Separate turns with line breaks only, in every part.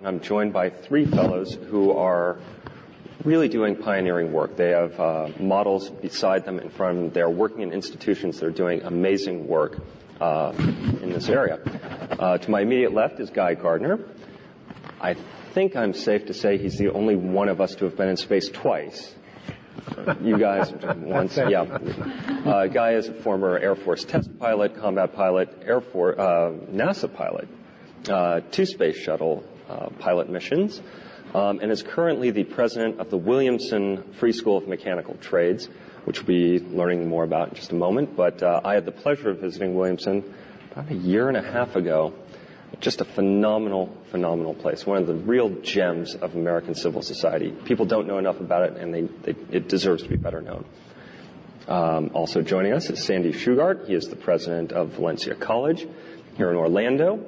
I'm joined by three fellows who are really doing pioneering work. They have models beside them in front of them. They're working in institutions that are doing amazing work in this area. To my immediate left is Guy Gardner. I think I'm safe to say he's the only one of us to have been in space twice. You guys once, yeah. Guy is a former Air Force test pilot, combat pilot, NASA pilot, 2 space shuttle pilot missions, and is currently the president of the Williamson Free School of Mechanical Trades, which we'll be learning more about in just a moment. But I had the pleasure of visiting Williamson about a year and a half ago. Just a phenomenal place. One of the real gems of American civil society. People don't know enough about it, and it deserves to be better known. Also joining us is Sandy Shugart. He is the president of Valencia College here in Orlando.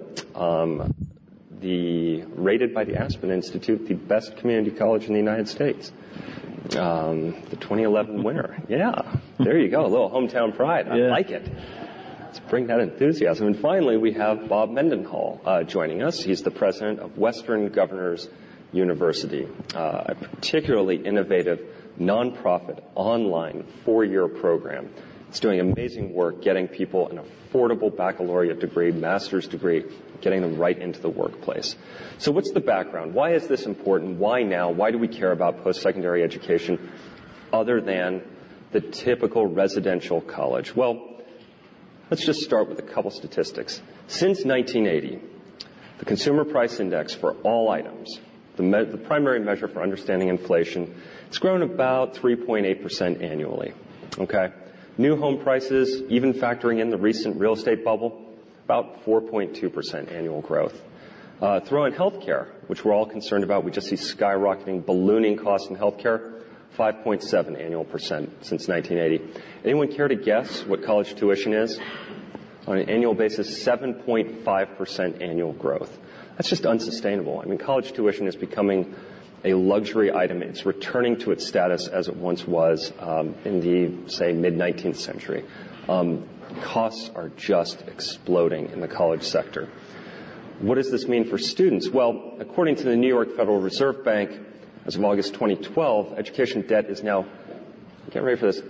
Rated by the Aspen Institute, the best community college in the United States. The 2011 winner. Yeah, there you go. A little hometown pride. I like it. Let's bring that enthusiasm. And finally, we have Bob Mendenhall joining us. He's the president of Western Governors University, a particularly innovative nonprofit online 4-year program. It's doing amazing work getting people an affordable baccalaureate degree, master's degree, getting them right into the workplace. So what's the background? Why is this important? Why now? Why do we care about post-secondary education other than the typical residential college? Well, let's just start with a couple statistics. Since 1980, the Consumer Price Index for all items, the primary measure for understanding inflation, it's grown about 3.8% annually. Okay? New home prices, even factoring in the recent real estate bubble, about 4.2% annual growth. Throw in healthcare, which we're all concerned about. We just see skyrocketing, ballooning costs in healthcare. 5.7% annual since 1980. Anyone care to guess what college tuition is? On an annual basis, 7.5% annual growth. That's just unsustainable. I mean, college tuition is becoming a luxury item. It's returning to its status as it once was in the, say, mid-19th century. Costs are just exploding in the college sector. What does this mean for students? Well, according to the New York Federal Reserve Bank, as of August 2012, education debt is now, get ready for this,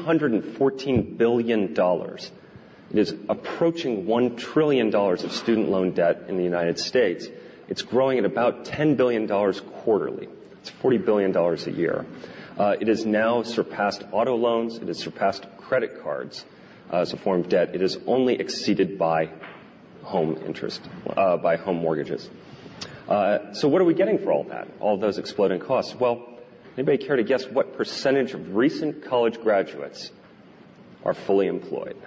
$914 billion. It is approaching $1 trillion of student loan debt in the United States. It's growing at about $10 billion quarterly. It's $40 billion a year. It has now surpassed auto loans. It has surpassed credit cards as a form of debt. It is only exceeded by home interest, by home mortgages. So what are we getting for all that, all those exploding costs? Well, anybody care to guess what percentage of recent college graduates are fully employed?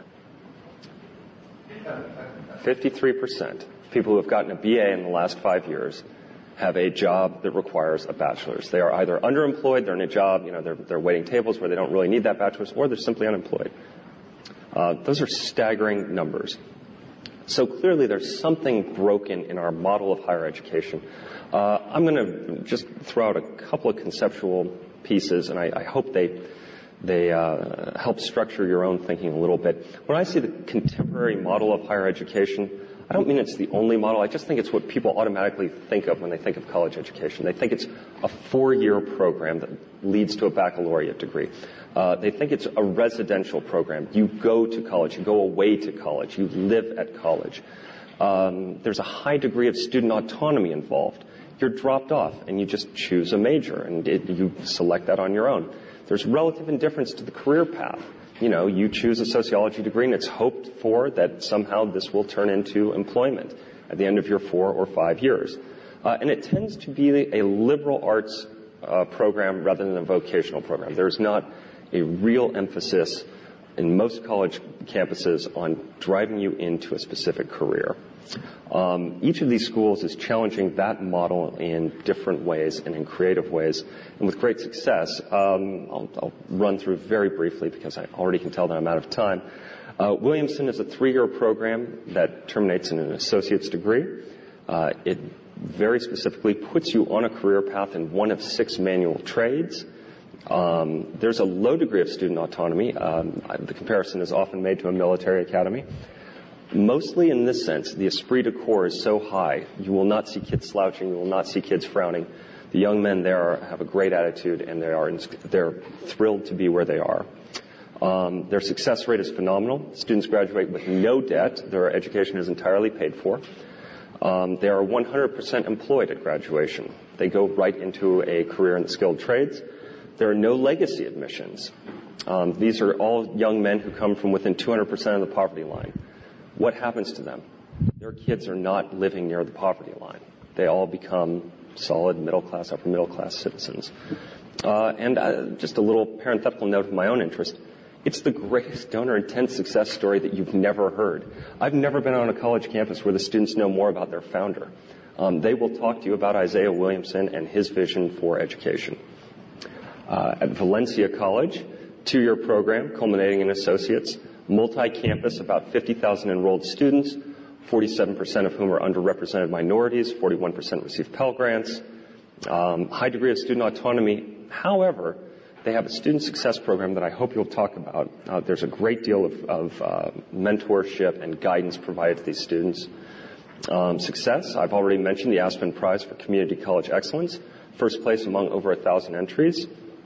53%. People who have gotten a BA in the last 5 years have a job that requires a bachelor's. They are either underemployed, they're in a job, they're waiting tables where they don't really need that bachelor's, or they're simply unemployed. Those are staggering numbers. So clearly there's something broken in our model of higher education. I'm going to just throw out a couple of conceptual pieces, and I hope they help structure your own thinking a little bit. When I see the contemporary model of higher education, I don't mean it's the only model. I just think it's what people automatically think of when they think of college education. They think it's a 4-year program that leads to a baccalaureate degree. They think it's a residential program. You go to college. You go away to college. You live at college. There's a high degree of student autonomy involved. You're dropped off, and you just choose a major, and you select that on your own. There's relative indifference to the career path. You choose a sociology degree, and it's hoped for that somehow this will turn into employment at the end of your 4 or 5 years. And it tends to be a liberal arts program rather than a vocational program. There's not a real emphasis in most college campuses on driving you into a specific career. Each of these schools is challenging that model in different ways and in creative ways, and with great success. I'll run through very briefly because I already can tell that I'm out of time. Williamson is a 3-year program that terminates in an associate's degree. It very specifically puts you on a career path in one of 6 manual trades. There's a low degree of student autonomy. The comparison is often made to a military academy. Mostly in this sense, the esprit de corps is so high, you will not see kids slouching, you will not see kids frowning. The young men there have a great attitude, and they're thrilled to be where they are. Their success rate is phenomenal. Students graduate with no debt. Their education is entirely paid for. They are 100% employed at graduation. They go right into a career in the skilled trades. There are no legacy admissions. These are all young men who come from within 200% of the poverty line. What happens to them? Their kids are not living near the poverty line. They all become solid middle-class, upper-middle-class citizens. And just a little parenthetical note of my own interest. It's the greatest donor intent success story that you've never heard. I've never been on a college campus where the students know more about their founder. They will talk to you about Isaiah Williamson and his vision for education. At Valencia College, 2-year program culminating in associates, multi-campus, about 50,000 enrolled students, 47% of whom are underrepresented minorities, 41% receive Pell Grants, high degree of student autonomy. However, they have a student success program that I hope you'll talk about. There's a great deal of mentorship and guidance provided to these students. Success, I've already mentioned the Aspen Prize for Community College Excellence, first place among over 1,000 entries.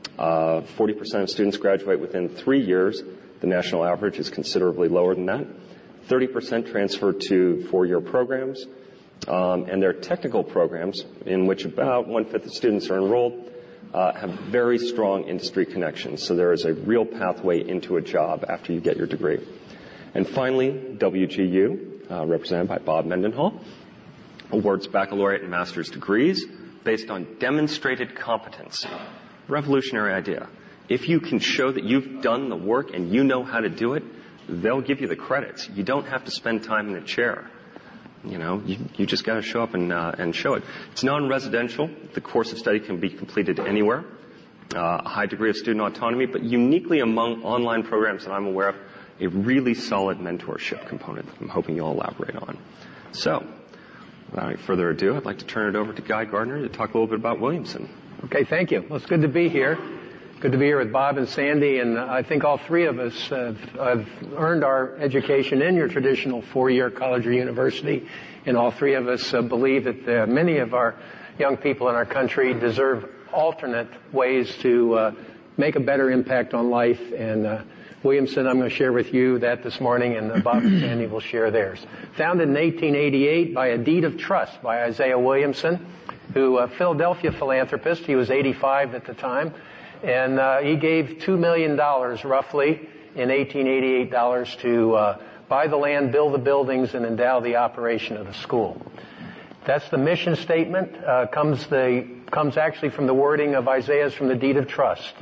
40% of students graduate within 3 years. The national average is considerably lower than that. 30% transfer to 4-year programs. And their technical programs, in which about 1/5 of students are enrolled, have very strong industry connections. So there is a real pathway into a job after you get your degree. And finally, WGU, represented by Bob Mendenhall, awards baccalaureate and master's degrees based on demonstrated competence. Revolutionary idea. If you can show that you've done the work and you know how to do it, they'll give you the credits. You don't have to spend time in a chair. You know, you just got to show up and show it. It's non-residential. The course of study can be completed anywhere. A high degree of student autonomy, but uniquely among online programs that I'm aware of, a really solid mentorship component that I'm hoping you'll elaborate on. So, without any further ado, I'd like to turn it over to Guy Gardner to talk a little bit about Williamson.
Okay, thank you. Well, it's good to be here. Good to be here with Bob and Sandy, and I think all three of us have earned our education in your traditional 4-year college or university, and all three of us believe that many of our young people in our country deserve alternate ways to make a better impact on life, and Williamson, I'm going to share with you that this morning, and Bob and Sandy will share theirs. Founded in 1888 by a deed of trust by Isaiah Williamson, who a Philadelphia philanthropist. He was 85 at the time. And he gave $2 million roughly in 1888 to buy the land, build the buildings, and endow the operation of the school. That's the mission statement. Comes actually from the wording of Isaiah's from the deed of trust.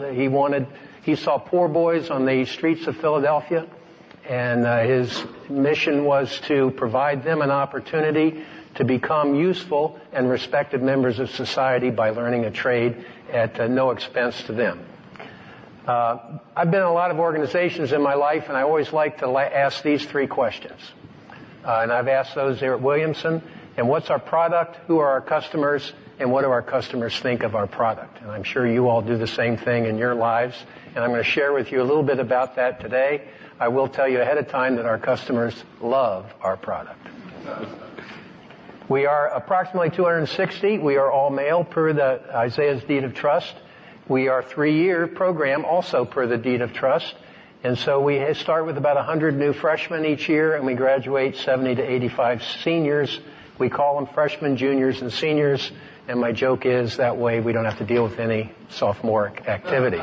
He saw poor boys on the streets of Philadelphia, and his mission was to provide them an opportunity to become useful and respected members of society by learning a trade at no expense to them. I've been in a lot of organizations in my life, and I always like to ask these 3 questions. And I've asked those there at Williamson. And what's our product? Who are our customers? And what do our customers think of our product? And I'm sure you all do the same thing in your lives. And I'm going to share with you a little bit about that today. I will tell you ahead of time that our customers love our product. We are approximately 260. We are all male per the Isaiah's deed of trust. We are a 3-year program also per the deed of trust. And so we start with about 100 new freshmen each year, and we graduate 70 to 85 seniors. We call them freshmen, juniors, and seniors. And my joke is that way we don't have to deal with any sophomoric activity.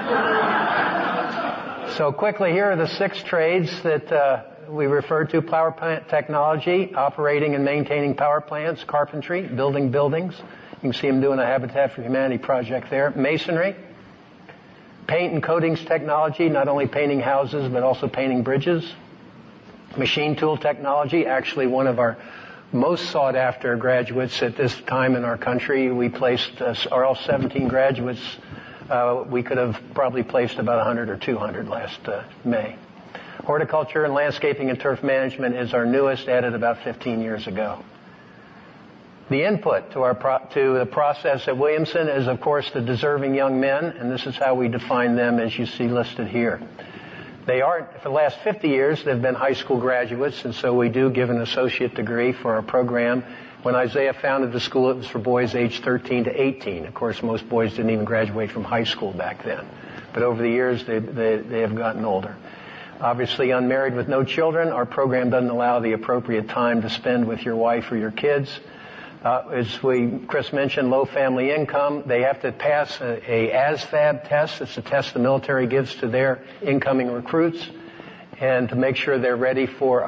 So quickly, here are the 6 trades that we refer to: power plant technology, operating and maintaining power plants, carpentry, building buildings. You can see them doing a Habitat for Humanity project there. Masonry, paint and coatings technology, not only painting houses but also painting bridges. Machine tool technology, actually one of our most sought after graduates at this time in our country. We placed all 17 graduates. We could have probably placed about 100 or 200 last May. Horticulture and landscaping and turf management is our newest, added about 15 years ago. The input to the process at Williamson is, of course, the deserving young men, and this is how we define them as you see listed here. For the last 50 years, they've been high school graduates, and so we do give an associate degree for our program. When Isaiah founded the school, it was for boys aged 13 to 18. Of course, most boys didn't even graduate from high school back then. But over the years, they have gotten older. Obviously, unmarried with no children, our program doesn't allow the appropriate time to spend with your wife or your kids. As Chris mentioned, low family income. They have to pass a ASVAB test. It's a test the military gives to their incoming recruits, and to make sure they're ready for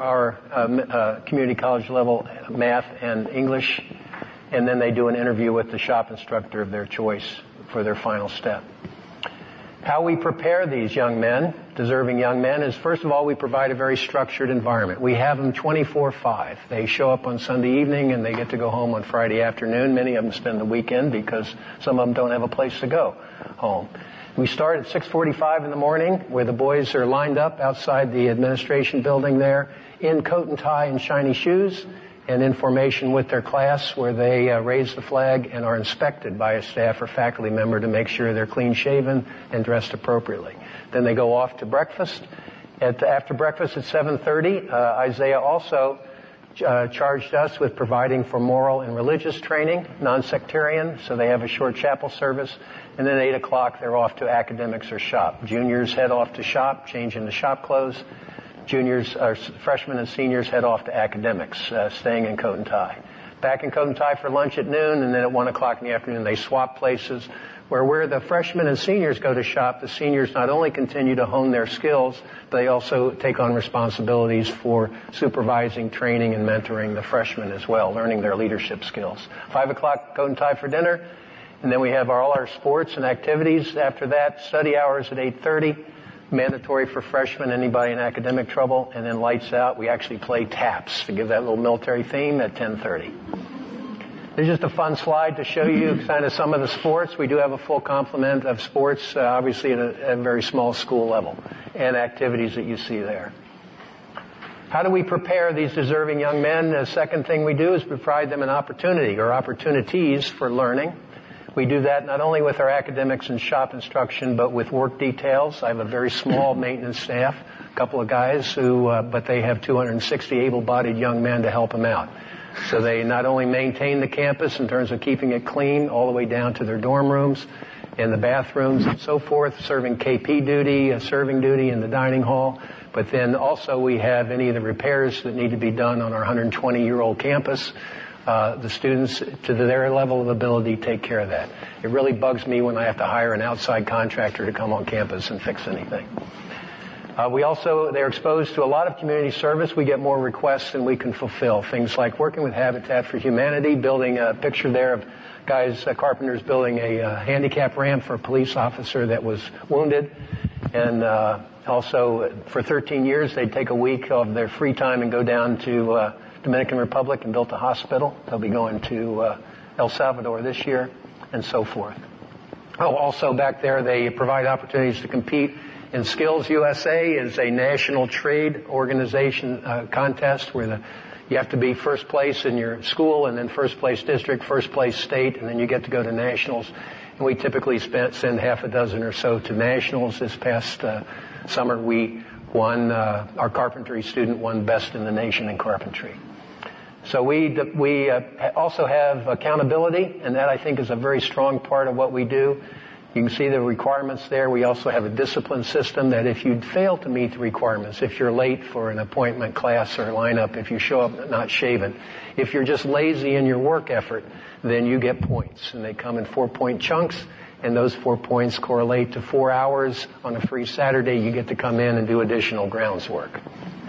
our community college level math and English. And then they do an interview with the shop instructor of their choice for their final step. How we prepare these young men, deserving young men, is first of all, we provide a very structured environment. We have them 24/5. They show up on Sunday evening and they get to go home on Friday afternoon. Many of them spend the weekend because some of them don't have a place to go home. We start at 6:45 in the morning, where the boys are lined up outside the administration building there in coat and tie and shiny shoes, and in formation with their class, where they raise the flag and are inspected by a staff or faculty member to make sure they're clean shaven and dressed appropriately. Then they go off to breakfast. After breakfast at 7:30, Isaiah also charged us with providing for moral and religious training, non-sectarian, so they have a short chapel service. And then at 8 o'clock, they're off to academics or shop. Juniors head off to shop, change into shop clothes. Freshmen and seniors head off to academics, staying in coat and tie. Back in coat and tie for lunch at noon, and then at 1 o'clock in the afternoon, they swap places. Where the freshmen and seniors go to shop, the seniors not only continue to hone their skills, but they also take on responsibilities for supervising, training, and mentoring the freshmen as well, learning their leadership skills. 5 o'clock, coat and tie for dinner, and then we have all our sports and activities. After that, study hours at 8:30. Mandatory for freshmen, anybody in academic trouble, and then lights out. We actually play taps to give that little military theme at 10:30. There's just a fun slide to show you kind of some of the sports. We do have a full complement of sports, obviously at a very small school level, and activities that you see there. How do we prepare these deserving young men? The second thing we do is provide them an opportunity or opportunities for learning. We do that not only with our academics and shop instruction, but with work details. I have a very small maintenance staff, a couple of guys but they have 260 able-bodied young men to help them out. So they not only maintain the campus in terms of keeping it clean all the way down to their dorm rooms and the bathrooms and so forth, serving KP duty, serving duty in the dining hall, but then also we have any of the repairs that need to be done on our 120-year-old campus. The students, to their level of ability, take care of that. It really bugs me when I have to hire an outside contractor to come on campus and fix anything. They're exposed to a lot of community service. We get more requests than we can fulfill. Things like working with Habitat for Humanity, building a picture there of carpenters building a handicap ramp for a police officer that was wounded. And also, for 13 years, they'd take a week of their free time and go down to Dominican Republic and built a hospital. They'll be going to El Salvador this year, and so forth. Also back there, they provide opportunities to compete in Skills USA. Is a national trade organization contest where you have to be first place in your school, and then first place district, first place state, and then you get to go to nationals. And we typically send half a dozen or so to nationals. This past summer, we won. Our carpentry student won best in the nation in carpentry. So we also have accountability, and that I think is a very strong part of what we do. You can see the requirements there. We also have a discipline system that if you fail to meet the requirements, if you're late for an appointment, class, or lineup, if you show up not shaven, if you're just lazy in your work effort, then you get points. And they come in 4-point chunks, and those 4 points correlate to 4 hours on a free Saturday. You get to come in and do additional grounds work.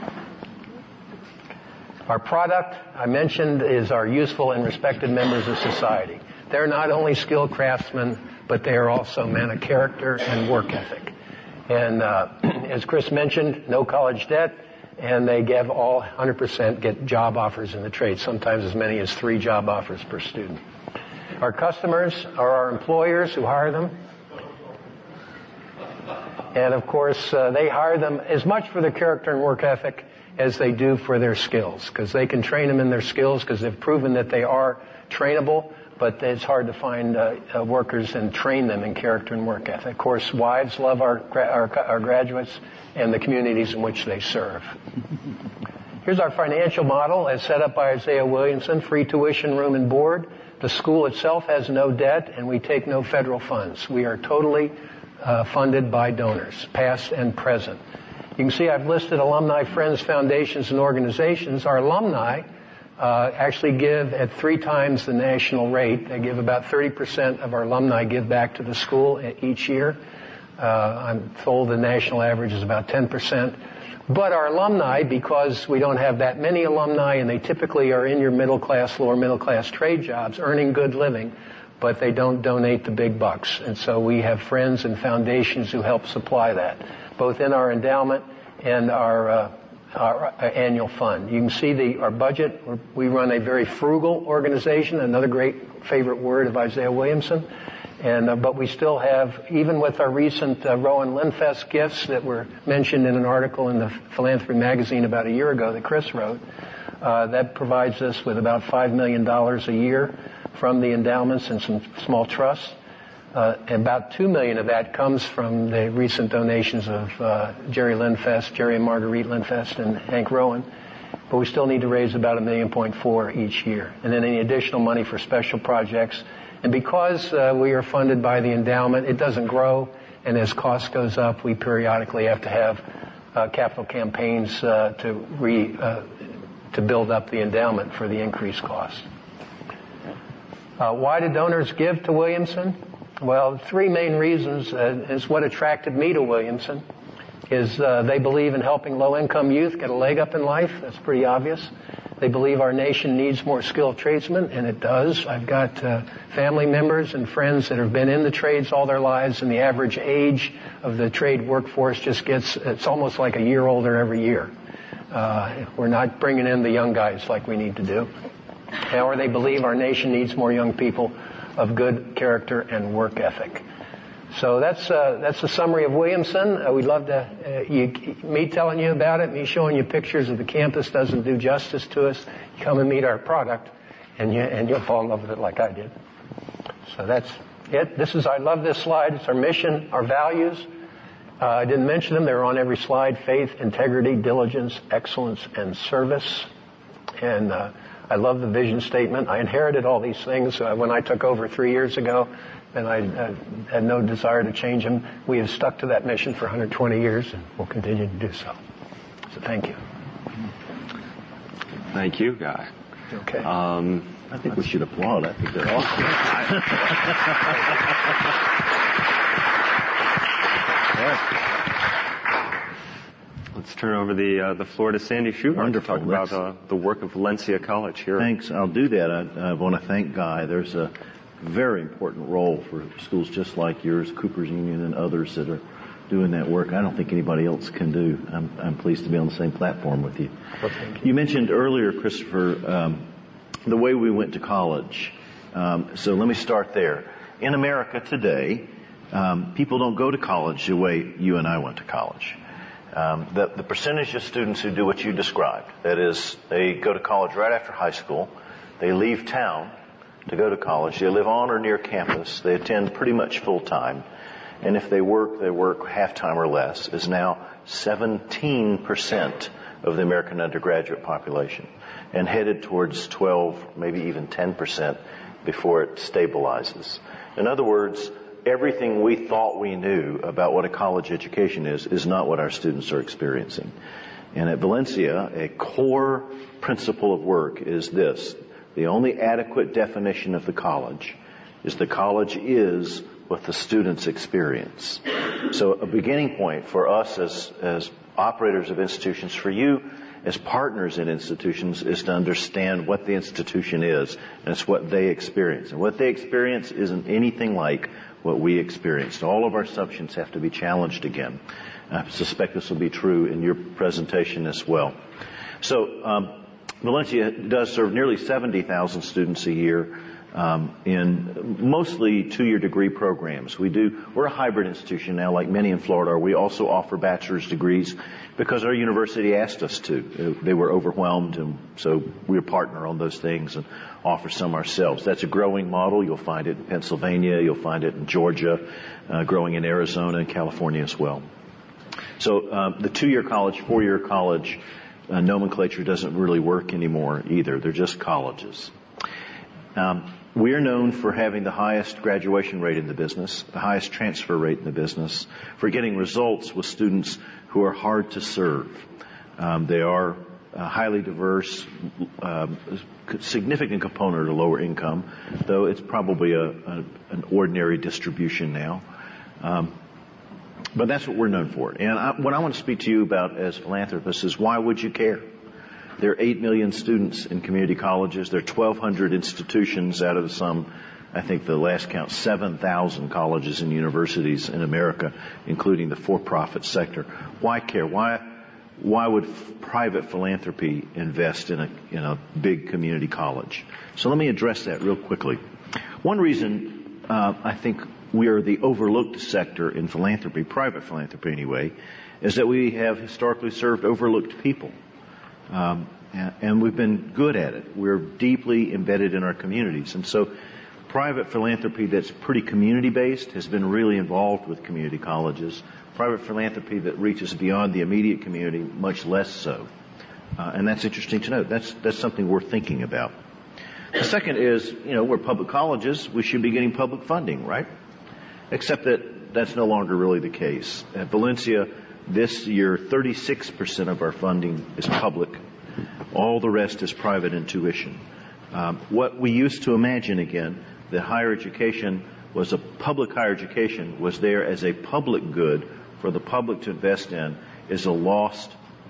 Our product, I mentioned, is our useful and respected members of society. They're not only skilled craftsmen, but they are also men of character and work ethic. And as Chris mentioned, no college debt, and they give all 100% get job offers in the trade, sometimes as many as 3 job offers per student. Our customers are our employers who hire them. And of course, they hire them as much for their character and work ethic as they do for their skills, because they can train them in their skills because they've proven that they are trainable, but it's hard to find workers and train them in character and work ethic. Of course, wives love our graduates and the communities in which they serve. Here's our financial model as set up by Isaiah Williamson: free tuition, room, and board. The school itself has no debt, and we take no federal funds. We are totally funded by donors, past and present. You can see I've listed alumni, friends, foundations, and organizations. Our alumni actually give at 3 times the national rate. They give about 30% of our alumni give back to the school each year. I'm told the national average is about 10%. But our alumni, because we don't have that many alumni, and they typically are in your middle class, lower middle class trade jobs, earning good living, but they don't donate the big bucks. And so we have friends and foundations who help supply that, both in our endowment and our annual fund. You can see our budget. We run a very frugal organization, another great favorite word of Isaiah Williamson. But we still have, even with our recent Rowan Linfest gifts that were mentioned in an article in the Philanthropy magazine about a year ago that Chris wrote, that provides us with about $5 million a year from the endowments and some small trusts. About $2 million of that comes from the recent donations of Jerry and Marguerite Linfest and Hank Rowan. But we still need to raise about $1.4 million each year. And then any additional money for special projects. And because we are funded by the endowment, it doesn't grow. And as cost goes up, we periodically have to have capital campaigns to build up the endowment for the increased cost. Why do donors give to Williamson? Well, 3 main reasons is what attracted me to Williamson. Is they believe in helping low-income youth get a leg up in life. That's pretty obvious. They believe our nation needs more skilled tradesmen, and it does. I've got family members and friends that have been in the trades all their lives, and the average age of the trade workforce it's almost like a year older every year. We're not bringing in the young guys like we need to do. Or they believe our nation needs more young people of good character and work ethic. So that's a summary of Williamson. We'd love to, me telling you about it, me showing you pictures of the campus doesn't do justice to us. Come and meet our product, and you'll fall in love with it like I did. So that's it. I love this slide. It's our mission, our values. I didn't mention them. They're on every slide: faith, integrity, diligence, excellence, and service. And I love the vision statement. I inherited all these things when I took over 3 years ago, and I had no desire to change them. We have stuck to that mission for 120 years, and we'll continue to do so. So thank you.
Thank you, Guy.
Okay.
I think we should applaud. I think they're awesome.
Let's turn over the floor to Sandy Shugart to talk about the work of Valencia College here.
Thanks. I'll do that. I want to thank Guy. There's a very important role for schools just like yours, Cooper's Union, and others that are doing that work. I don't think anybody else can do. I'm pleased to be on the same platform with you.
Well, thank you.
You mentioned earlier, Christopher, the way we went to college. So let me start there. In America today, people don't go to college the way you and I went to college. The percentage of students who do what you described, that is, they go to college right after high school, they leave town to go to college, they live on or near campus, they attend pretty much full time, and if they work half-time or less, is now 17% of the American undergraduate population, and headed towards 12, maybe even 10% before it stabilizes. In other words, everything we thought we knew about what a college education is not what our students are experiencing. And at Valencia, a core principle of work is this: the only adequate definition of the college is what the students experience. So a beginning point for us as operators of institutions, for you as partners in institutions, is to understand what the institution is, and it's what they experience. And what they experience isn't anything like what we experienced. All of our assumptions have to be challenged again. I suspect this will be true in your presentation as well. So Valencia does serve nearly 70,000 students a year. in mostly two-year degree programs. We're a hybrid institution now, like many in Florida. We also offer bachelor's degrees because our university asked us to. They were overwhelmed, and so we partner on those things and offer some ourselves. That's a growing model. You'll find it in Pennsylvania. You'll find it in Georgia, growing in Arizona and California as well. So the two-year college, four-year college nomenclature doesn't really work anymore either. They're just colleges. We are known for having the highest graduation rate in the business, the highest transfer rate in the business, for getting results with students who are hard to serve. They are highly diverse, significant component of lower income, though it's probably an ordinary distribution now. But that's what we're known for. And what I want to speak to you about as philanthropists is, why would you care? There are 8 million students in community colleges. There are 1,200 institutions out of some, I think the last count, 7,000 colleges and universities in America, including the for-profit sector. Why care? Why would private philanthropy invest in a big community college? So let me address that real quickly. One reason I think we are the overlooked sector in philanthropy, private philanthropy anyway, is that we have historically served overlooked people. And we've been good at it. We're deeply embedded in our communities. And so private philanthropy that's pretty community-based has been really involved with community colleges. Private philanthropy that reaches beyond the immediate community, much less so. And that's interesting to note. That's something worth thinking about. The second is, we're public colleges. We should be getting public funding, right? Except that that's no longer really the case. At Valencia, this year, 36% of our funding is public. All the rest is private and tuition. What we used to imagine, again, that higher education was there as a public good for the public to invest in, is a lost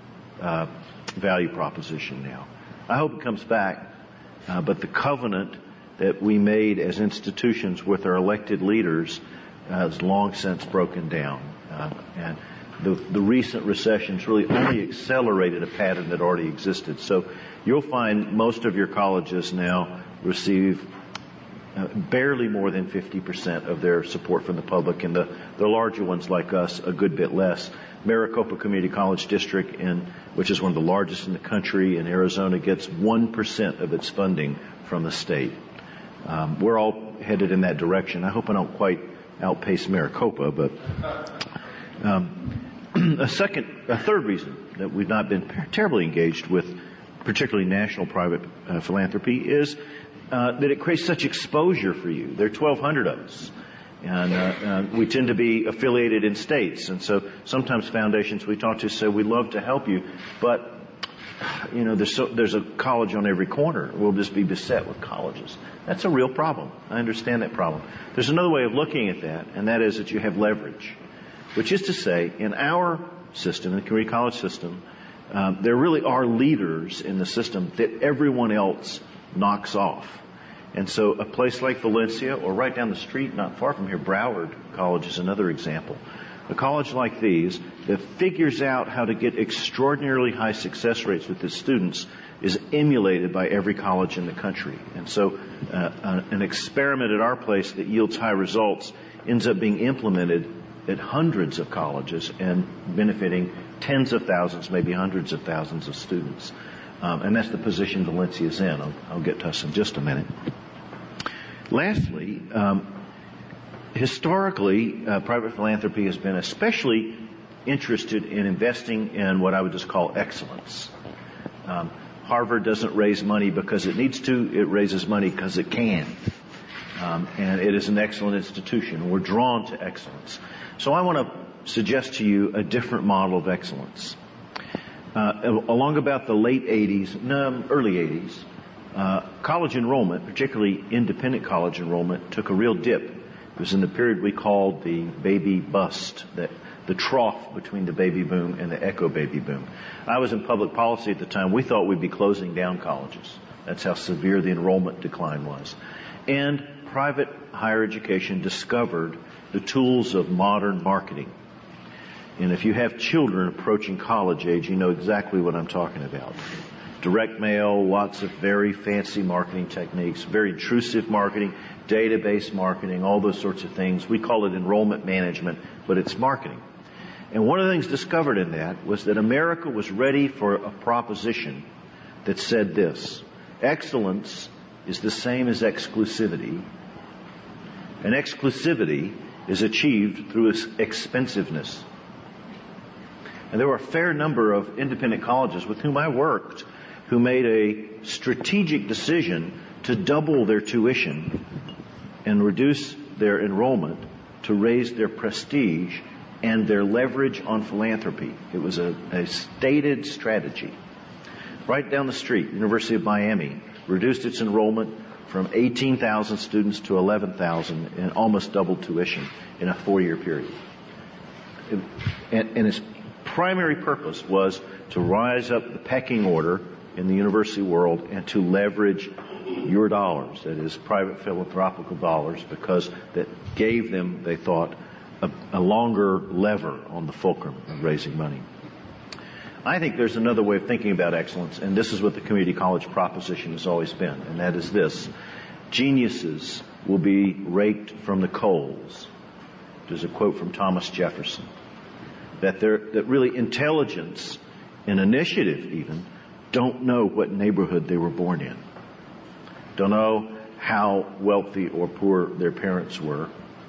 value proposition now. I hope it comes back, but the covenant that we made as institutions with our elected leaders has long since broken down. And the recent recessions really only accelerated a pattern that already existed. So you'll find most of your colleges now receive barely more than 50% of their support from the public, and the larger ones like us a good bit less. Maricopa Community College District, which is one of the largest in the country in Arizona, gets 1% of its funding from the state. We're all headed in that direction. I hope I don't quite outpace Maricopa, but a third reason that we've not been terribly engaged with, particularly national private philanthropy, is that it creates such exposure for you. There are 1,200 of us, and we tend to be affiliated in states, and so sometimes foundations we talk to say, we'd love to help you, but there's a college on every corner. We'll just be beset with colleges. That's a real problem. I understand that problem. There's another way of looking at that, and that is that you have leverage, which is to say, in our system, in the community college system, there really are leaders in the system that everyone else knocks off. And so a place like Valencia, or right down the street, not far from here, Broward College is another example. A college like these that figures out how to get extraordinarily high success rates with its students is emulated by every college in the country. And so an experiment at our place that yields high results ends up being implemented at hundreds of colleges and benefiting tens of thousands, maybe hundreds of thousands of students. And that's the position Valencia is in. I'll get to us in just a minute. Lastly, historically, private philanthropy has been especially interested in investing in what I would just call excellence. Harvard doesn't raise money because it needs to. It raises money because it can. And it is an excellent institution. We're drawn to excellence. So I want to suggest to you a different model of excellence. Along about the late 80s, early 80s, college enrollment, particularly independent college enrollment, took a real dip. It was in the period we called the baby bust, the trough between the baby boom and the echo baby boom. I was in public policy at the time. We thought we'd be closing down colleges. That's how severe the enrollment decline was. And private higher education discovered the tools of modern marketing. And if you have children approaching college age, you know exactly what I'm talking about. direct mail, lots of very fancy marketing techniques, very intrusive marketing, database marketing, all those sorts of things. We call it enrollment management, but it's marketing. And one of the things discovered in that was that America was ready for a proposition that said this: excellence is the same as exclusivity, and exclusivity is achieved through expensiveness. And there were a fair number of independent colleges with whom I worked who made a strategic decision to double their tuition and reduce their enrollment to raise their prestige and their leverage on philanthropy. It was a stated strategy. Right down the street, University of Miami reduced its enrollment from 18,000 students to 11,000 and almost doubled tuition in a 4-year period. And its primary purpose was to rise up the pecking order in the university world and to leverage your dollars, that is, private philanthropical dollars, because that gave them, they thought, a longer lever on the fulcrum of raising money. I think there's another way of thinking about excellence, and this is what the community college proposition has always been, and that is this: geniuses will be raked from the coals. There's a quote from Thomas Jefferson that really intelligence and initiative even don't know what neighborhood they were born in, don't know how wealthy or poor their parents were.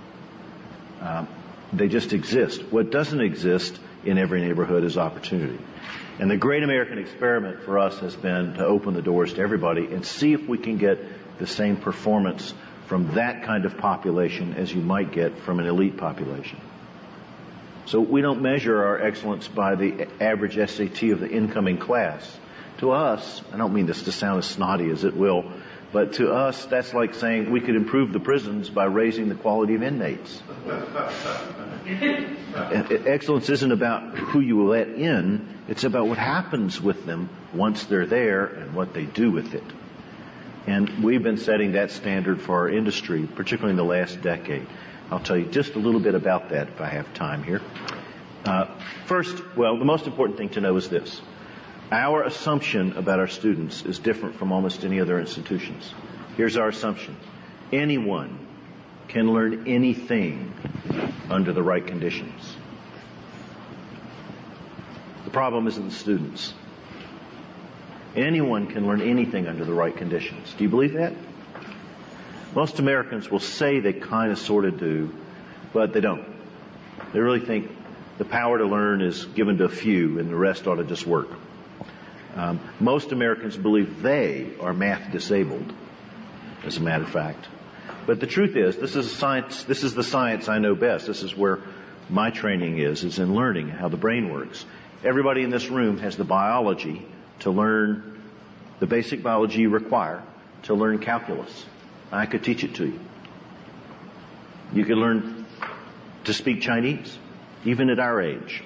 They just exist. What doesn't exist in every neighborhood is opportunity. And the great American experiment for us has been to open the doors to everybody and see if we can get the same performance from that kind of population as you might get from an elite population. So we don't measure our excellence by the average SAT of the incoming class. To us, I don't mean this to sound as snotty as it will, but to us, that's like saying we could improve the prisons by raising the quality of inmates. Excellence isn't about who you let in. It's about what happens with them once they're there and what they do with it. And we've been setting that standard for our industry, particularly in the last decade. I'll tell you just a little bit about that if I have time here. First, the most important thing to know is this. Our assumption about our students is different from almost any other institutions. Here's our assumption. Anyone can learn anything under the right conditions. The problem isn't the students. Anyone can learn anything under the right conditions. Do you believe that? Most Americans will say they kind of sort of do, but they don't. They really think the power to learn is given to a few and the rest ought to just work. Most Americans believe they are math disabled, as a matter of fact. But the truth is, this is science. This is the science I know best. This is where my training is in learning how the brain works. Everybody in this room has the biology to learn the basic biology you require to learn calculus. I could teach it to you. You could learn to speak Chinese, even at our age.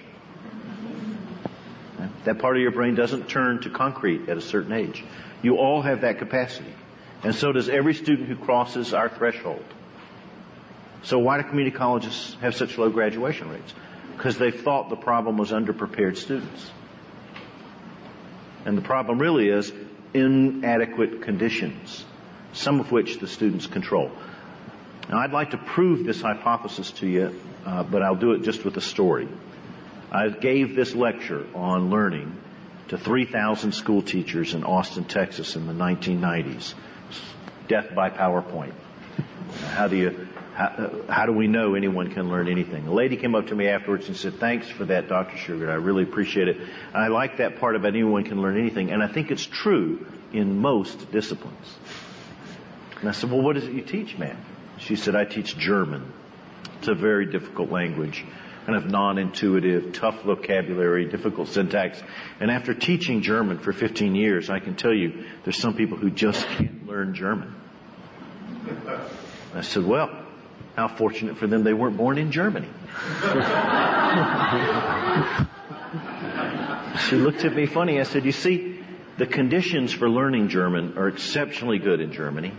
That part of your brain doesn't turn to concrete at a certain age. You all have that capacity. And so does every student who crosses our threshold. So why do community colleges have such low graduation rates? Because they've thought the problem was underprepared students. And the problem really is inadequate conditions, some of which the students control. Now, I'd like to prove this hypothesis to you, but I'll do it just with a story. I gave this lecture on learning to 3,000 school teachers in Austin, Texas in the 1990s. Death by PowerPoint. How do we know anyone can learn anything? A lady came up to me afterwards and said, "Thanks for that, Dr. Sugar. I really appreciate it. I like that part about anyone can learn anything. And I think it's true in most disciplines." And I said, "Well, what is it you teach, ma'am?" She said, "I teach German. It's a very difficult language. Kind of non-intuitive, tough vocabulary, difficult syntax. And after teaching German for 15 years, I can tell you there's some people who just can't learn German." I said, "Well, how fortunate for them they weren't born in Germany." She looked at me funny. I said, "You see, the conditions for learning German are exceptionally good in Germany.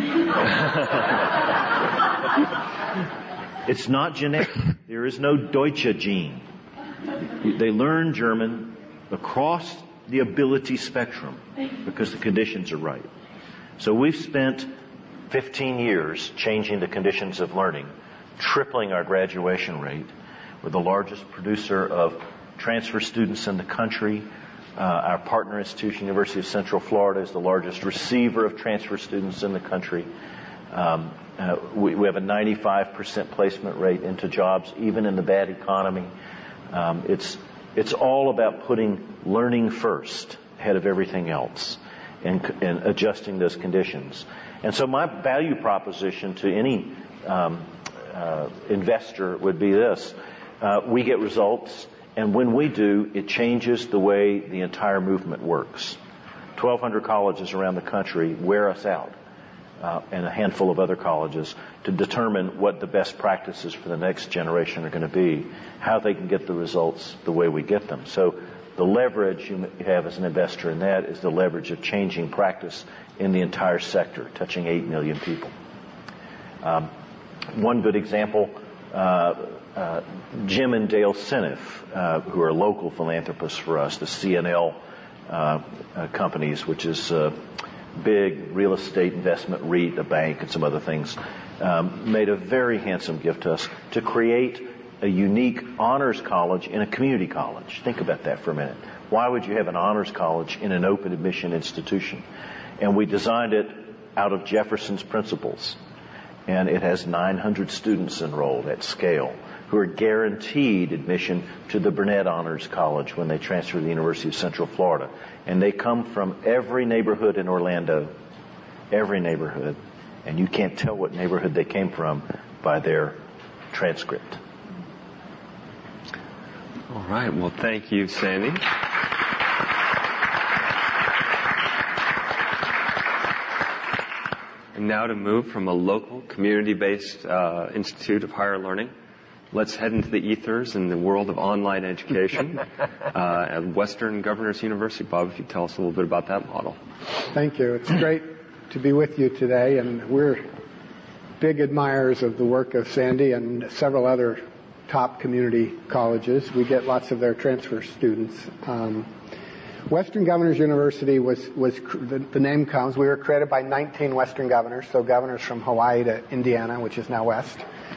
It's not genetic. There is no Deutsche gene. They learn German across the ability spectrum because the conditions are right. So we've spent 15 years changing the conditions of learning, tripling our graduation rate. We're the largest producer of transfer students in the country. Our partner institution, University of Central Florida, is the largest receiver of transfer students in the country. We have a 95% placement rate into jobs, even in the bad economy. It's all about putting learning first ahead of everything else and adjusting those conditions. And so my value proposition to any investor would be this. We get results, and when we do, it changes the way the entire movement works. 1,200 colleges around the country wear us out, and a handful of other colleges, to determine what the best practices for the next generation are going to be, how they can get the results the way we get them. So the leverage you have as an investor in that is the leverage of changing practice in the entire sector, touching 8 million people. One good example, Jim and Dale Seneff, who are local philanthropists for us, the CNL companies, which is big real estate investment REIT, a bank, and some other things, made a very handsome gift to us to create a unique honors college in a community college. Think about that for a minute. Why would you have an honors college in an open admission institution? And we designed it out of Jefferson's principles. And it has 900 students enrolled at scale who are guaranteed admission to the Burnett Honors College when they transfer to the University of Central Florida. And they come from every neighborhood in Orlando, every neighborhood. And you can't tell what neighborhood they came from by their transcript.
All right. Well, thank you, Sandy. And now to move from a local, community-based institute of higher learning, let's head into the ethers in the world of online education at Western Governors University. Bob, if you tell us a little bit about that model.
Thank you. It's great to be with you today, and we're big admirers of the work of Sandy and several other top community colleges. We get lots of their transfer students. Western Governors University was the name comes. We were created by 19 Western governors, so governors from Hawaii to Indiana, which is now West,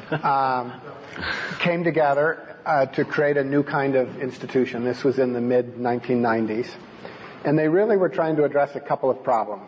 came together to create a new kind of institution. This was in the mid-1990s. And they really were trying to address a couple of problems.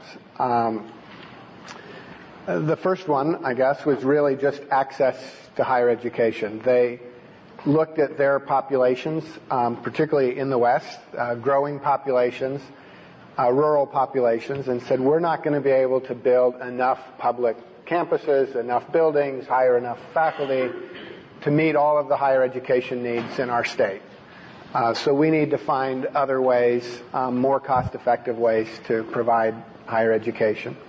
The first one, I guess, was really just access to higher education. They looked at their populations, particularly in the West, growing populations, rural populations, and said, we're not going to be able to build enough public campuses, enough buildings, hire enough faculty to meet all of the higher education needs in our state. So we need to find other ways, more cost-effective ways to provide higher education.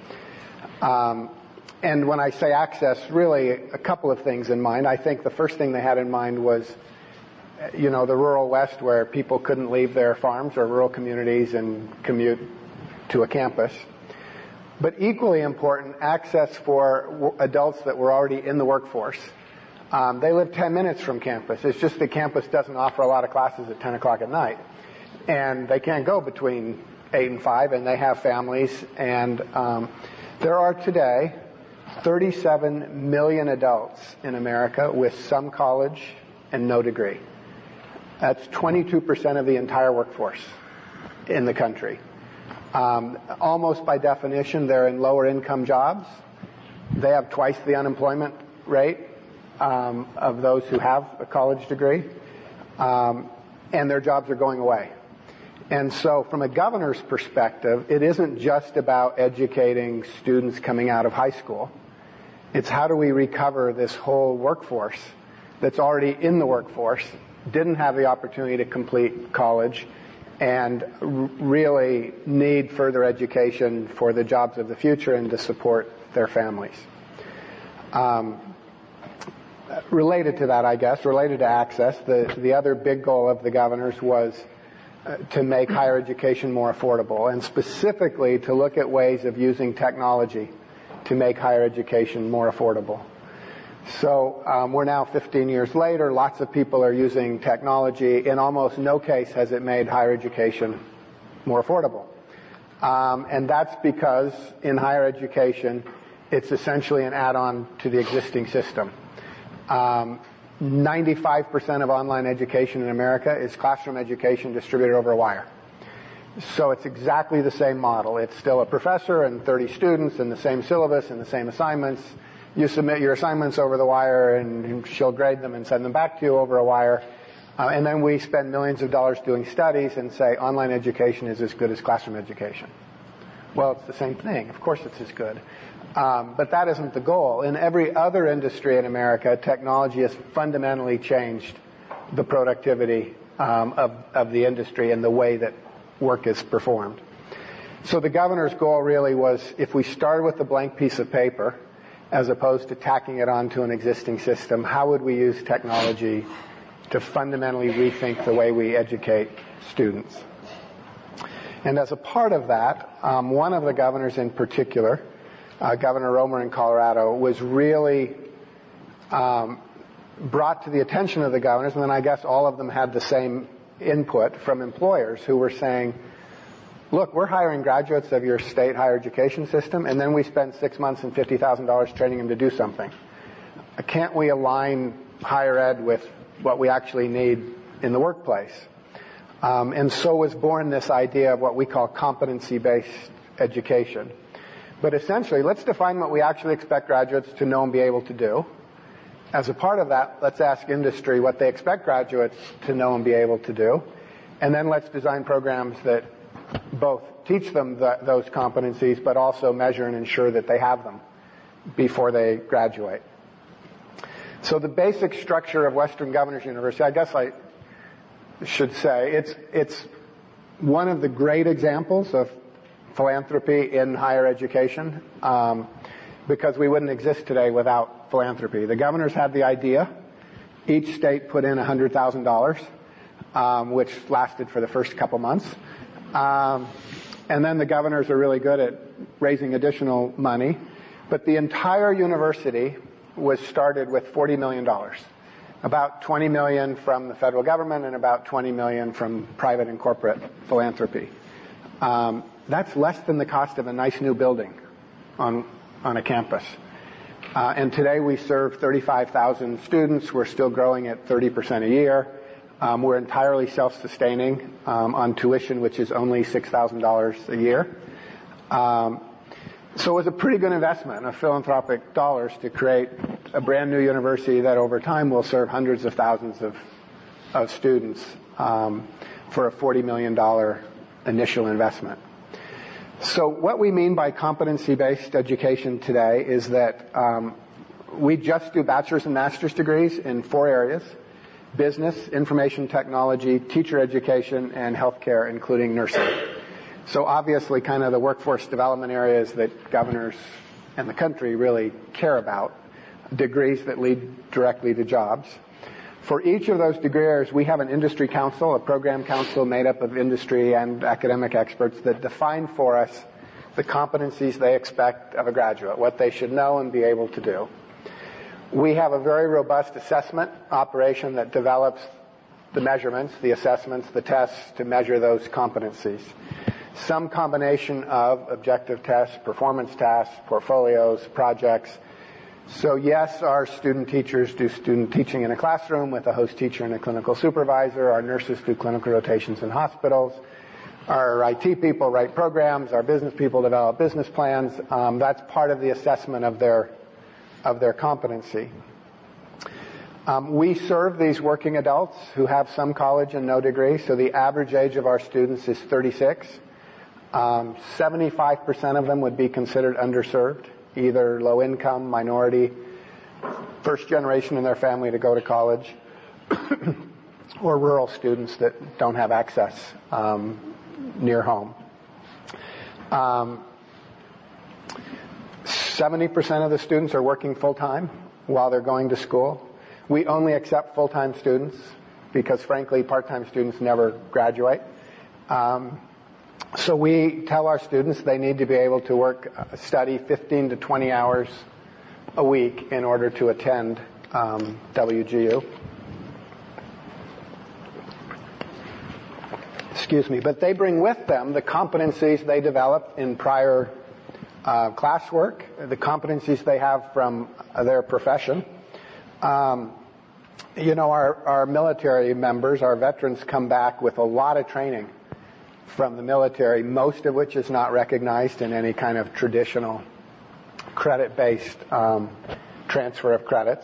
And when I say access, really a couple of things in mind. I think the first thing they had in mind was, the rural West where people couldn't leave their farms or rural communities and commute to a campus. But equally important, access for adults that were already in the workforce. They live 10 minutes from campus. It's just the campus doesn't offer a lot of classes at 10 o'clock at night. And they can't go between 8 and 5, and they have families. And there are today 37 million adults in America with some college and no degree. That's 22% of the entire workforce in the country. Almost by definition, they're in lower income jobs. They have twice the unemployment rate of those who have a college degree. And their jobs are going away. And so from a governor's perspective, it isn't just about educating students coming out of high school. It's how do we recover this whole workforce that's already in the workforce, didn't have the opportunity to complete college, and really need further education for the jobs of the future and to support their families. Related to that, I guess, related to access, the other big goal of the governors was to make higher education more affordable, and specifically to look at ways of using technology to make higher education more affordable. So we're now 15 years later. Lots of people are using technology. In almost no case has it made higher education more affordable. And that's because in higher education, it's essentially an add-on to the existing system. 95% of online education in America is classroom education distributed over a wire. So it's exactly the same model. It's still a professor and 30 students and the same syllabus and the same assignments. You submit your assignments over the wire and she'll grade them and send them back to you over a wire. And then we spend millions of dollars doing studies and say online education is as good as classroom education. Well, it's the same thing. Of course it's as good. But that isn't the goal. In every other industry in America, technology has fundamentally changed the productivity of the industry and the way that work is performed. So the governor's goal really was, if we started with a blank piece of paper, as opposed to tacking it onto an existing system, how would we use technology to fundamentally rethink the way we educate students? And as a part of that, one of the governors in particular, Governor Romer in Colorado, was really brought to the attention of the governors, and then I guess all of them had the same input from employers who were saying, look, we're hiring graduates of your state higher education system, and then we spend 6 months and $50,000 training them to do something. Can't we align higher ed with what we actually need in the workplace? And so was born this idea of what we call competency-based education. But essentially, let's define what we actually expect graduates to know and be able to do. As a part of that, let's ask industry what they expect graduates to know and be able to do. And then let's design programs that both teach them those competencies, but also measure and ensure that they have them before they graduate. So the basic structure of Western Governors University, I guess I should say, it's one of the great examples of philanthropy in higher education, because we wouldn't exist today without philanthropy. The governors had the idea. Each state put in $100,000, which lasted for the first couple months. And then the governors are really good at raising additional money. But the entire university was started with $40 million. About $20 million from the federal government and about $20 million from private and corporate philanthropy. That's less than the cost of a nice new building on a campus. And today we serve 35,000 students. We're still growing at 30% a year. We're entirely self-sustaining on tuition, which is only $6,000 a year. So it was a pretty good investment of philanthropic dollars to create a brand new university that over time will serve hundreds of thousands of students for a $40 million initial investment. So what we mean by competency-based education today is that we just do bachelor's and master's degrees in 4 areas: business, information technology, teacher education, and healthcare, including nursing. So obviously kind of the workforce development areas that governors and the country really care about, degrees that lead directly to jobs. For each of those degree areas, we have an industry council, a program council made up of industry and academic experts that define for us the competencies they expect of a graduate, what they should know and be able to do. We have a very robust assessment operation that develops the measurements, the assessments, the tests to measure those competencies. Some combination of objective tests, performance tasks, portfolios, projects. So yes, our student teachers do student teaching in a classroom with a host teacher and a clinical supervisor. Our nurses do clinical rotations in hospitals. Our IT people write programs. Our business people develop business plans. That's part of the assessment of their competency. We serve these working adults who have some college and no degree. So the average age of our students is 36. 75% of them would be considered underserved, either low income, minority, first generation in their family to go to college, or rural students that don't have access near home. 70% of the students are working full-time while they're going to school. We only accept full-time students because, frankly, part-time students never graduate. So we tell our students they need to be able to study 15 to 20 hours a week in order to attend WGU. But they bring with them the competencies they developed in prior classwork, the competencies they have from their profession. Our military members, our veterans, come back with a lot of training from the military, most of which is not recognized in any kind of traditional credit-based transfer of credits.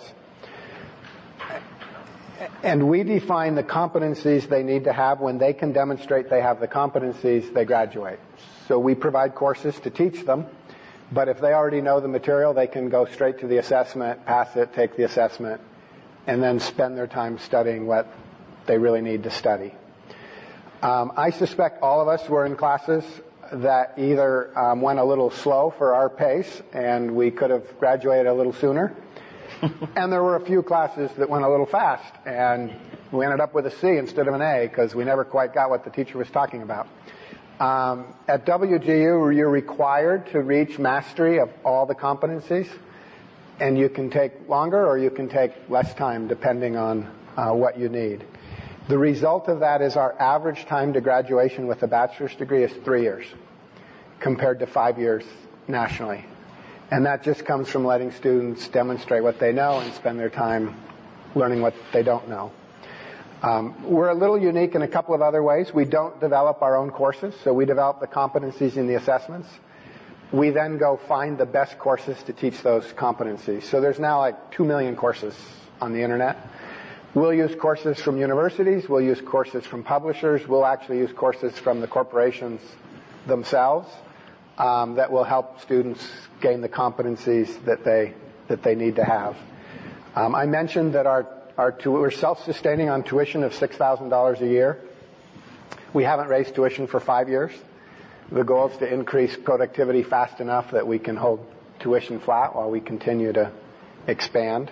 And we define the competencies they need to have. When they can demonstrate they have the competencies, they graduate. So we provide courses to teach them, but if they already know the material, they can go straight to the assessment, pass it, take the assessment, and then spend their time studying what they really need to study. I suspect all of us were in classes that either went a little slow for our pace, and we could have graduated a little sooner, and there were a few classes that went a little fast, and we ended up with a C instead of an A because we never quite got what the teacher was talking about. At WGU, you're required to reach mastery of all the competencies, and you can take longer or you can take less time depending on what you need. The result of that is our average time to graduation with a bachelor's degree is 3 years compared to 5 years nationally. And that just comes from letting students demonstrate what they know and spend their time learning what they don't know. We're a little unique in a couple of other ways. We don't develop our own courses, so we develop the competencies in the assessments. We then go find the best courses to teach those competencies. So there's now like 2 million courses on the internet. We'll use courses from universities. We'll use courses from publishers. We'll actually use courses from the corporations themselves that will help students gain the competencies that they need to have. I mentioned that we're self-sustaining on tuition of $6,000 a year. We haven't raised tuition for 5 years. The goal is to increase productivity fast enough that we can hold tuition flat while we continue to expand.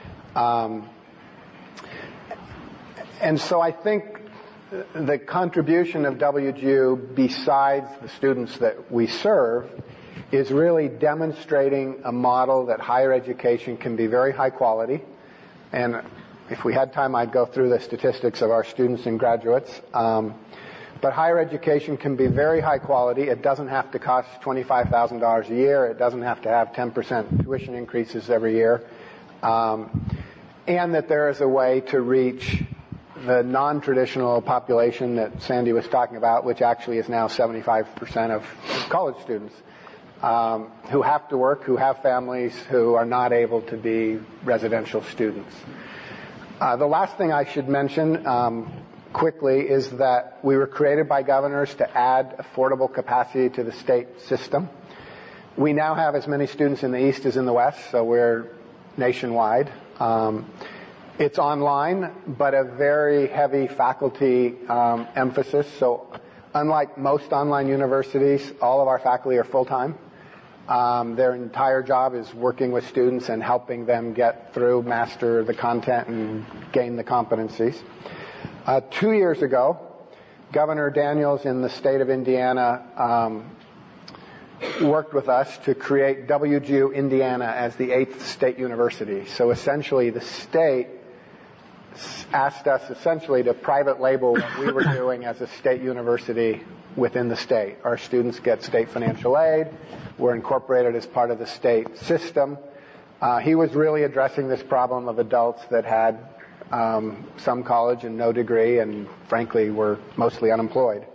And so I think the contribution of WGU, besides the students that we serve, is really demonstrating a model that higher education can be very high quality. And if we had time, I'd go through the statistics of our students and graduates. But higher education can be very high quality. It doesn't have to cost $25,000 a year. It doesn't have to have 10% tuition increases every year. And that there is a way to reach the non-traditional population that Sandy was talking about, which actually is now 75% of college students, who have to work, who have families, who are not able to be residential students. The last thing I should mention quickly is that we were created by governors to add affordable capacity to the state system. We now have as many students in the East as in the West, so we're nationwide. It's online, but a very heavy faculty emphasis. So unlike most online universities, all of our faculty are full-time. Their entire job is working with students and helping them get through, master the content, and gain the competencies. 2 years ago, Governor Daniels in the state of Indiana worked with us to create WGU Indiana as the 8th state university. So essentially the state asked us essentially to private label what we were doing as a state university within the state. Our students get state financial aid. We're incorporated as part of the state system. He was really addressing this problem of adults that had some college and no degree and frankly were mostly unemployed.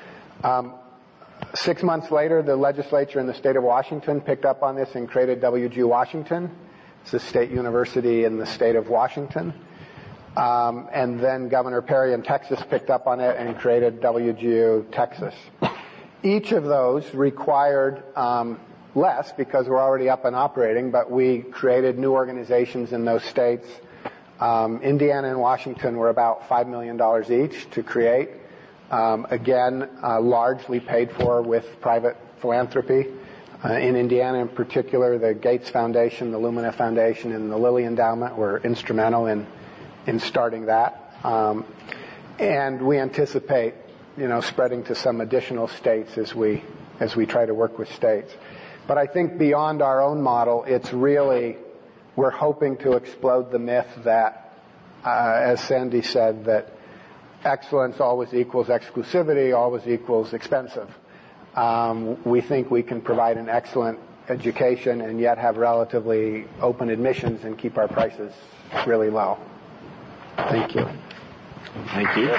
6 months later, the legislature in the state of Washington picked up on this and created WGU Washington. It's a state university in the state of Washington. And then Governor Perry in Texas picked up on it and created WGU Texas. Each of those required less because we're already up and operating, but we created new organizations in those states. Indiana and Washington were about $5 million each to create. Again, largely paid for with private philanthropy. In Indiana in particular, the Gates Foundation, the Lumina Foundation, and the Lilly Endowment were instrumental in starting that. And we anticipate, spreading to some additional states as we try to work with states. But I think beyond our own model, it's really, we're hoping to explode the myth that, as Sandy said, that excellence always equals exclusivity, always equals expensive. We think we can provide an excellent education and yet have relatively open admissions and keep our prices really low. Thank you.
Thank you.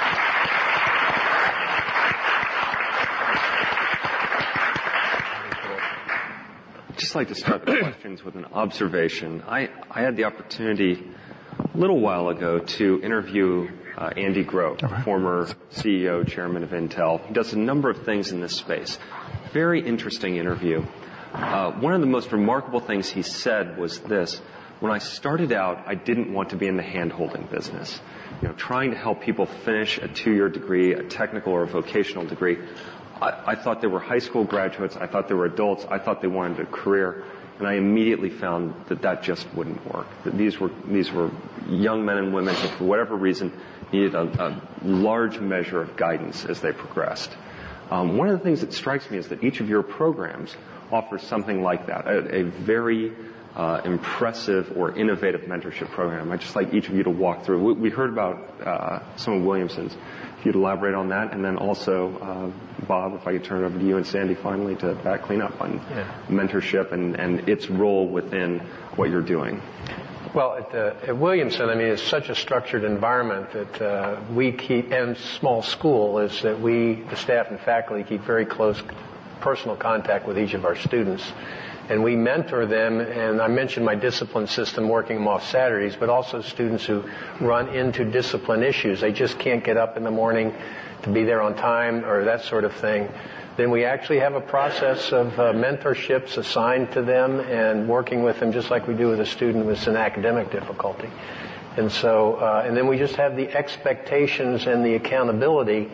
I'd just like to start the questions with an observation. I had the opportunity a little while ago to interview Andy Grove, former CEO, chairman of Intel. He does a number of things in this space. Very interesting interview. One of the most remarkable things he said was this: when I started out, I didn't want to be in the hand-holding business. Trying to help people finish a 2-year degree, a technical or a vocational degree. I thought they were high school graduates. I thought they were adults. I thought they wanted a career. And I immediately found that just wouldn't work. That these were young men and women who, for whatever reason, needed a large measure of guidance as they progressed. One of the things that strikes me is that each of your programs offers something like that, a very impressive or innovative mentorship program. I'd just like each of you to walk through. We heard about some of Williamson's. If you'd elaborate on that, and then also, Bob, if I could turn it over to you and Sandy finally to clean up on mentorship and its role within what you're doing.
Well, at Williamson, it's such a structured environment that we keep, and small school, is that we, the staff and faculty, keep very close personal contact with each of our students. And we mentor them, and I mentioned my discipline system, working them off Saturdays, but also students who run into discipline issues. They just can't get up in the morning to be there on time or that sort of thing. Then we actually have a process of mentorships assigned to them and working with them just like we do with a student with an academic difficulty. And so, and then we just have the expectations and the accountability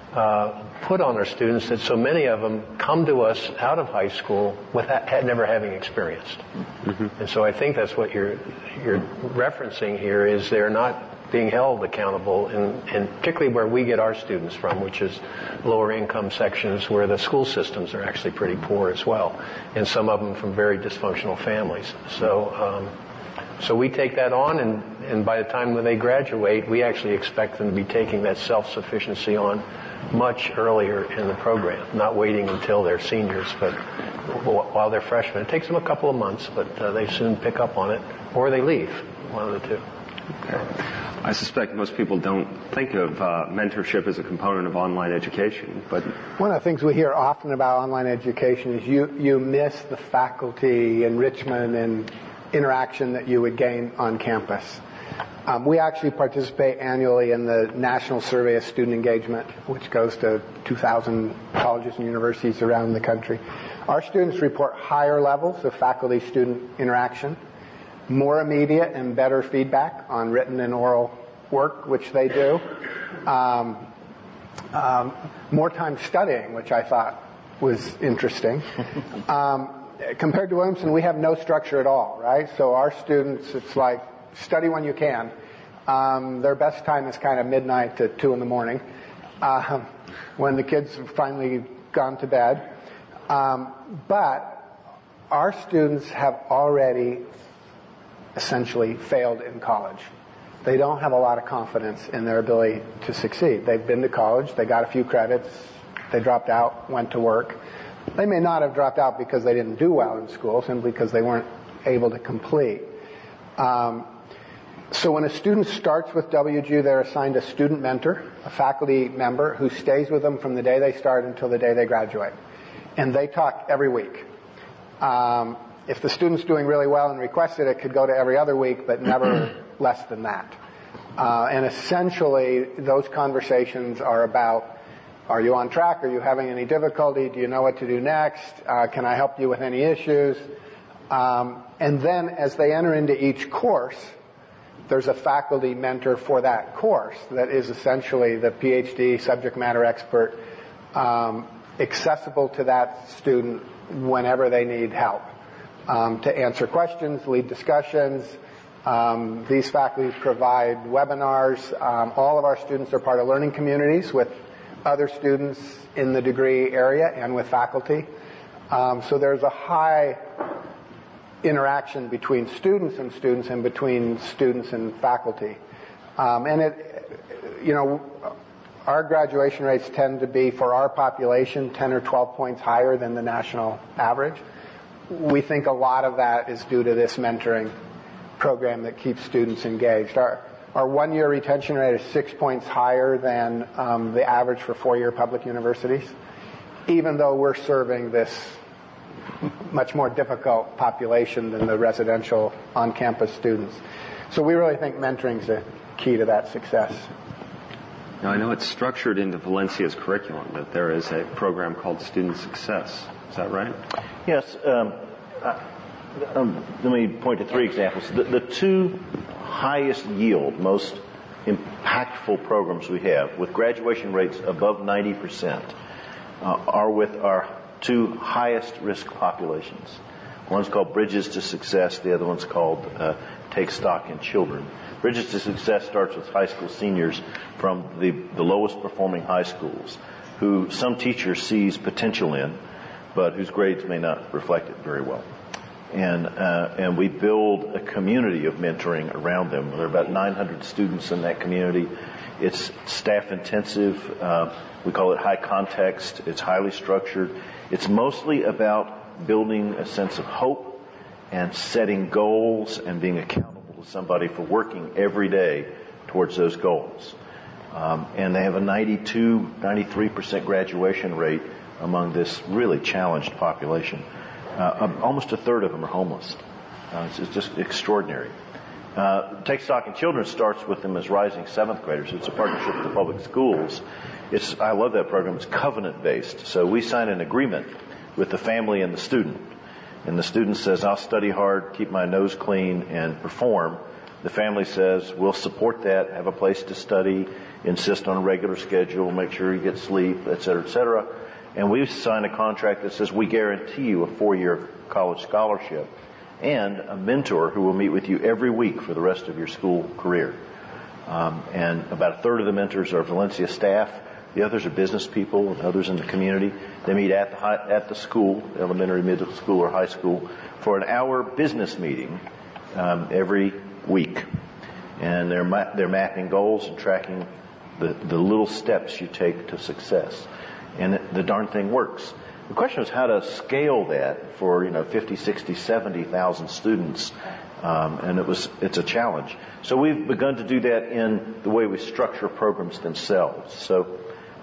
put on our students that so many of them come to us out of high school without never having experienced. Mm-hmm. And so I think that's what you're referencing here, is they're not being held accountable, and particularly where we get our students from, which is lower income sections where the school systems are actually pretty poor as well, and some of them from very dysfunctional families. So we take that on, and by the time when they graduate, we actually expect them to be taking that self-sufficiency on much earlier in the program, not waiting until they're seniors, but while they're freshmen. It takes them a couple of months, but they soon pick up on it, or they leave, one of the two.
Okay. I suspect most people don't think of mentorship as a component of online education, but
one of the things we hear often about online education is you miss the faculty enrichment and interaction that you would gain on campus. We actually participate annually in the National Survey of Student Engagement, which goes to 2,000 colleges and universities around the country. Our students report higher levels of faculty-student interaction, more immediate and better feedback on written and oral work, which they do, more time studying, which I thought was interesting. Compared to Williamson, we have no structure at all, right? So our students, it's like study when you can. Their best time is kind of midnight to 2 in the morning, when the kids have finally gone to bed. But our students have already essentially failed in college. They don't have a lot of confidence in their ability to succeed. They've been to college, they got a few credits, they dropped out, went to work. They may not have dropped out because they didn't do well in school, simply because they weren't able to complete. So when a student starts with WGU, they're assigned a student mentor, a faculty member who stays with them from the day they start until the day they graduate. And they talk every week. If the student's doing really well and requested it, could go to every other week, but never less than that. And essentially, those conversations are about, are you on track? Are you having any difficulty? Do you know what to do next? Can I help you with any issues? And then as they enter into each course, there's a faculty mentor for that course that is essentially the PhD subject matter expert, accessible to that student whenever they need help, to answer questions, lead discussions. These faculty provide webinars. All of our students are part of learning communities with other students in the degree area and with faculty. So there's a high interaction between students and between students and faculty. Our graduation rates tend to be, for our population, 10 or 12 points higher than the national average. We think a lot of that is due to this mentoring program that keeps students engaged. Our one-year retention rate is 6 points higher than the average for four-year public universities, even though we're serving this much more difficult population than the residential on-campus students. So we really think mentoring is the key to that success.
Now, I know it's structured into Valencia's curriculum, that there is a program called Student Success. Is that right?
Yes. Let me point to three examples. The two highest yield, most impactful programs we have, with graduation rates above 90%, are with our two highest risk populations. One's called Bridges to Success. The other one's called Take Stock in Children. Bridges to Success starts with high school seniors from the lowest performing high schools, who some teacher sees potential in, but whose grades may not reflect it very well. And we build a community of mentoring around them. There are about 900 students in that community. It's staff intensive. We call it high context. It's highly structured. It's mostly about building a sense of hope and setting goals and being accountable to somebody for working every day towards those goals. And they have a 93% graduation rate among this really challenged population. Almost a third of them are homeless. It's just extraordinary. Take Stock in Children starts with them as rising seventh graders. It's a partnership with the public schools. I love that program. It's covenant based. So we sign an agreement with the family and the student. And the student says, I'll study hard, keep my nose clean, and perform. The family says, we'll support that, have a place to study, insist on a regular schedule, make sure you get sleep, et cetera, et cetera. And we sign a contract that says we guarantee you a 4-year college scholarship and a mentor who will meet with you every week for the rest of your school career. And about a third of the mentors are Valencia staff. The others are business people and others in the community. They meet at the school, elementary, middle school, or high school, for an hour business meeting every week. And they're mapping goals and tracking the little steps you take to success. And the darn thing works. The question is how to scale that for 50, 60, 70,000 students, and it's a challenge. So we've begun to do that in the way we structure programs themselves. So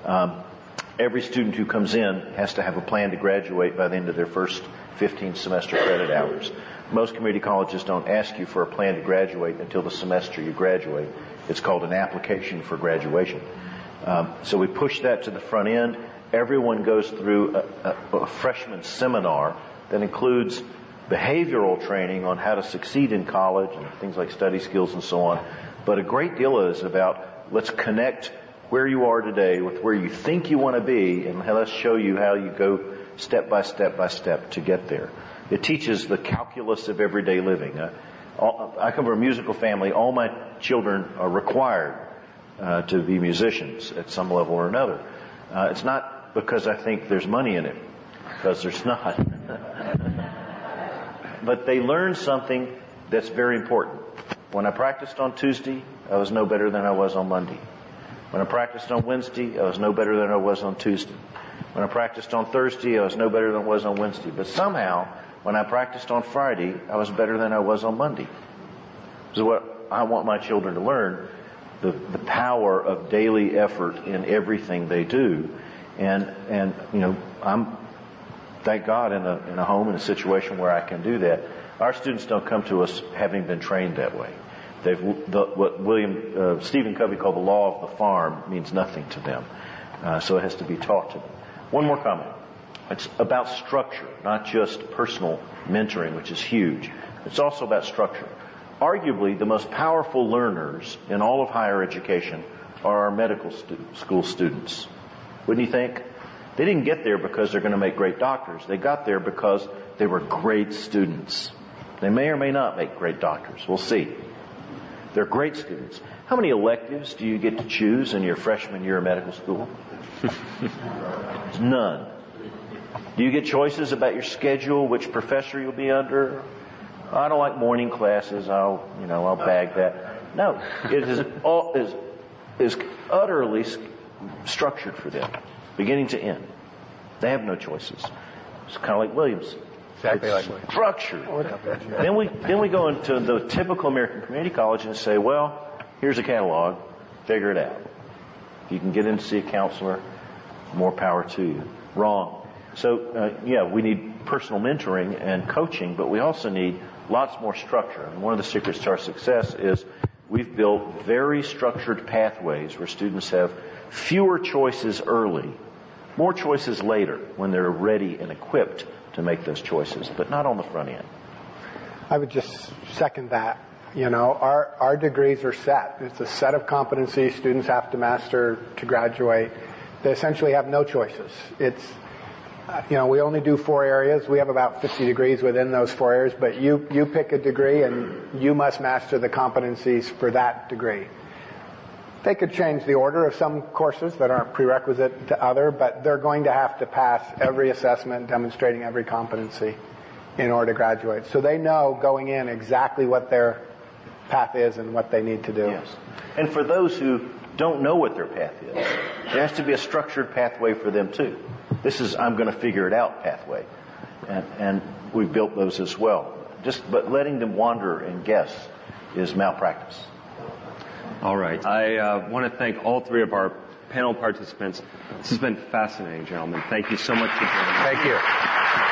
every student who comes in has to have a plan to graduate by the end of their first 15 semester credit hours. Most community colleges don't ask you for a plan to graduate until the semester you graduate. It's called an application for graduation. So we push that to the front end. Everyone goes through a freshman seminar that includes behavioral training on how to succeed in college and things like study skills and so on. But a great deal is about let's connect where you are today with where you think you want to be, and let's show you how you go step by step by step to get there. It teaches the calculus of everyday living. I come from a musical family. All my children are required to be musicians at some level or another. It's not because I think there's money in it, because there's not. But they learn something that's very important. When I practiced on Tuesday, I was no better than I was on Monday. When I practiced on Wednesday, I was no better than I was on Tuesday. When I practiced on Thursday, I was no better than I was on Wednesday. But somehow, when I practiced on Friday, I was better than I was on Monday. So what I want my children to learn, the power of daily effort in everything they do. And I'm, thank God, in a home, in a situation where I can do that. Our students don't come to us having been trained that way. What Stephen Covey called the law of the farm means nothing to them. So it has to be taught to them. One more comment. It's about structure, not just personal mentoring, which is huge. It's also about structure. Arguably, the most powerful learners in all of higher education are our medical school students. Wouldn't you think? They didn't get there because they're going to make great doctors. They got there because they were great students. They may or may not make great doctors. We'll see. They're great students. How many electives do you get to choose in your freshman year of medical school? None. Do you get choices about your schedule, which professor you'll be under? I don't like morning classes. I'll bag that. No, it is utterly structured for them, beginning to end. They have no choices. It's kind of like Williams.
Exactly like Williams.
Structured. Then we go into the typical American community college and say, well, here's a catalog, figure it out. If you can get in to see a counselor, more power to you. Wrong. So, we need personal mentoring and coaching, but we also need lots more structure. And one of the secrets to our success is we've built very structured pathways where students have fewer choices early, more choices later when they're ready and equipped to make those choices, but not on the front end.
I would just second that. Our degrees are set. It's a set of competencies students have to master to graduate. They essentially have no choices. It's, we only do 4 areas. We have about 50 degrees within those 4 areas, but you pick a degree and you must master the competencies for that degree. They could change the order of some courses that aren't prerequisite to other, but they're going to have to pass every assessment demonstrating every competency in order to graduate. So they know going in exactly what their path is and what they need to do.
Yes. And for those who don't know what their path is, there has to be a structured pathway for them too. This is I'm going to figure it out pathway. And we've built those as well. But letting them wander and guess is malpractice.
All right. I want to thank all 3 of our panel participants. This has been fascinating, gentlemen. Thank you so much for joining us.
Thank you.